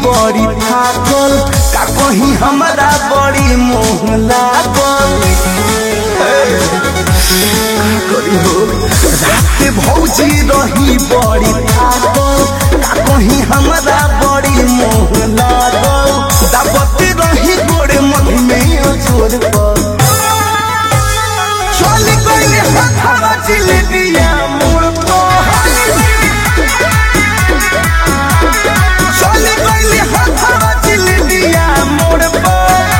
बड़ी थाकल का कहीं हमारा बड़ी मोह लागल रात भौजी रही बड़ी थाकल का कहीं हमारा बड़ी मोह लागल दावत रही गोरे मध में छोड़ पर चल गई हथवा जिलेबिया मोड़ पर चल गई हथवा जिलेबिया मोड़ पर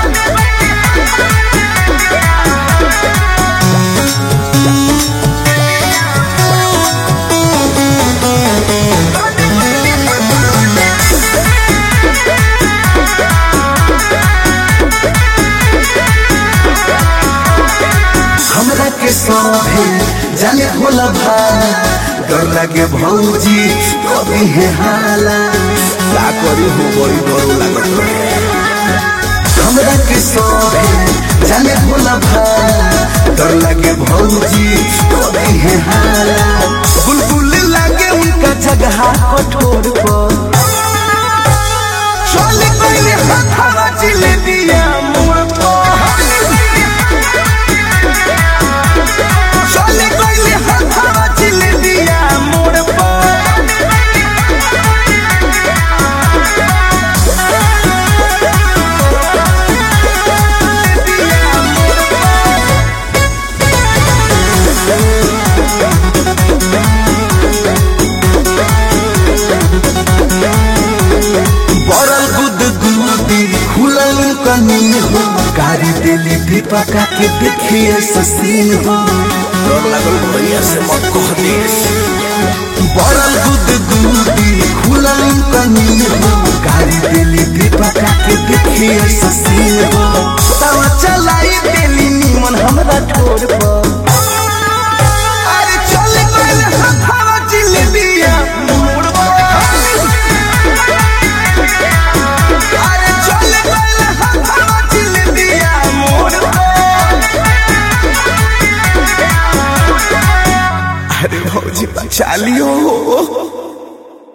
हमरा के सौभे जाने भोला भाला डर लगे भौजी कभी है हाला का करी हो बड़ी डर लागत हमरा के सौभे जाने भोला भाला डर लगे भौजी कभी है हाला बुलबुल लगे उनका जगह कठोर पर चल गई हथवा जिलेबिया मोड़ पर चल गई हथवा जिलेबिया मोड़ पर बड़ल गुदगुदी खुलल कनी हो गाड़ी दिली दीपका के देखिए ससीन हो डर लागल भैया से मत कह दे बड़ल गुदगुदी खुलल कनी हो गाड़ी